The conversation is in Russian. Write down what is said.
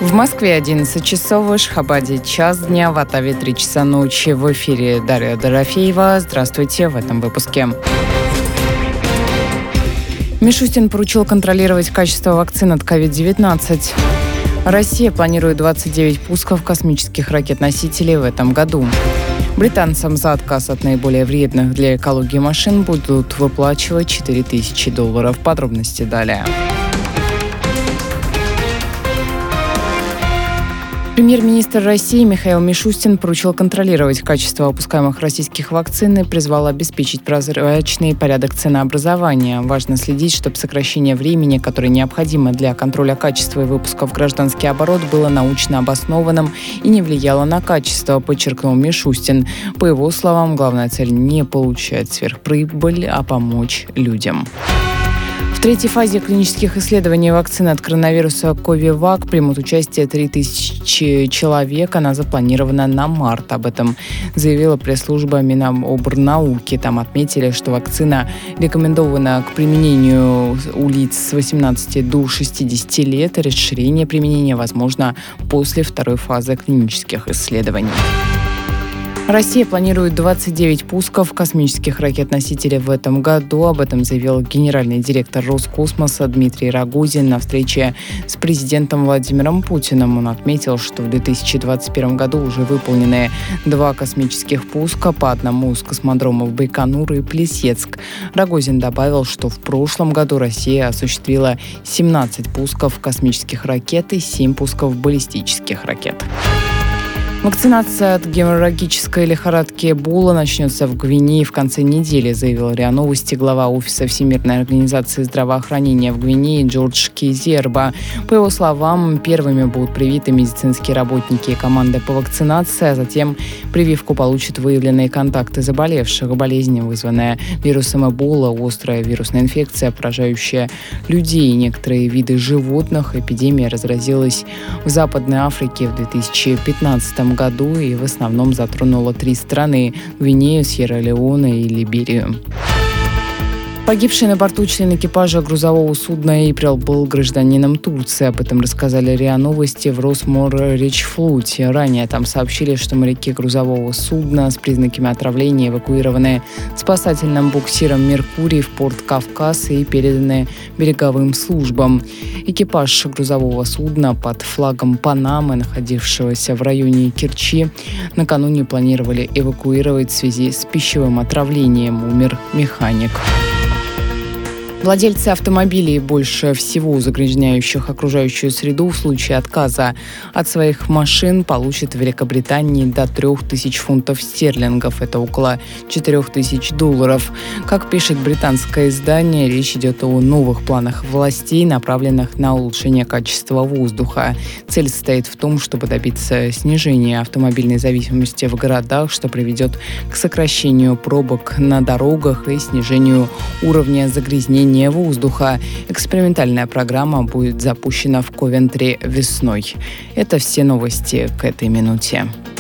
В Москве 11 часов, в Ашхабаде час дня, в Оттаве 3 часа ночи. В эфире Дарья Дорофеева. Здравствуйте в этом выпуске. Мишустин поручил контролировать качество вакцин от COVID-19. Россия планирует 29 пусков космических ракет-носителей в этом году. Британцам за отказ от наиболее вредных для экологии машин будут выплачивать $4000. Подробности далее. Премьер-министр России Михаил Мишустин поручил контролировать качество выпускаемых российских вакцин и призвал обеспечить прозрачный порядок ценообразования. Важно следить, чтобы сокращение времени, которое необходимо для контроля качества и выпуска в гражданский оборот, было научно обоснованным и не влияло на качество, подчеркнул Мишустин. По его словам, главная цель не получать сверхприбыль, а помочь людям. В третьей фазе клинических исследований вакцины от коронавируса Covivac примут участие 3000 человек. Она запланирована на март. Об этом заявила пресс-служба Минобрнауки. Там отметили, что вакцина рекомендована к применению у лиц с 18 до 60 лет. Расширение применения возможно после второй фазы клинических исследований. Россия планирует 29 пусков космических ракет-носителей в этом году. Об этом заявил генеральный директор Роскосмоса Дмитрий Рогозин на встрече с президентом Владимиром Путиным. Он отметил, что в 2021 году уже выполнены 2 космических пуска, по одному с космодромов Байконур и Плесецк. Рогозин добавил, что в прошлом году Россия осуществила 17 пусков космических ракет и 7 пусков баллистических ракет. Вакцинация от геморрагической лихорадки Эбола начнется в Гвинее в конце недели, заявил РИА Новости глава Офиса Всемирной организации здравоохранения в Гвинее Джордж Кизерба. По его словам, первыми будут привиты медицинские работники и команда по вакцинации, а затем прививку получат выявленные контакты заболевших. Болезнь, вызванная вирусом Эбола, острая вирусная инфекция, поражающая людей и некоторые виды животных. Эпидемия разразилась в Западной Африке в 2015 году и в основном затронула 3 страны – Гвинею, Сьерра-Леоне и Либерию. Погибший на борту член экипажа грузового судна «Эйприл» был гражданином Турции. Об этом рассказали РИА Новости в Росморречфлоте. Ранее там сообщили, что моряки грузового судна с признаками отравления эвакуированы спасательным буксиром «Меркурий» в порт Кавказ и переданы береговым службам. Экипаж грузового судна под флагом Панамы, находившегося в районе Керчи, накануне планировали эвакуировать в связи с пищевым отравлением. Умер механик. Владельцы автомобилей, больше всего загрязняющих окружающую среду, в случае отказа от своих машин получат в Великобритании до 3000 фунтов стерлингов. Это около $4000. Как пишет британское издание, речь идет о новых планах властей, направленных на улучшение качества воздуха. Цель состоит в том, чтобы добиться снижения автомобильной зависимости в городах, что приведет к сокращению пробок на дорогах и снижению уровня загрязнения воздуха. Экспериментальная программа будет запущена в Ковентри весной. Это все новости к этой минуте.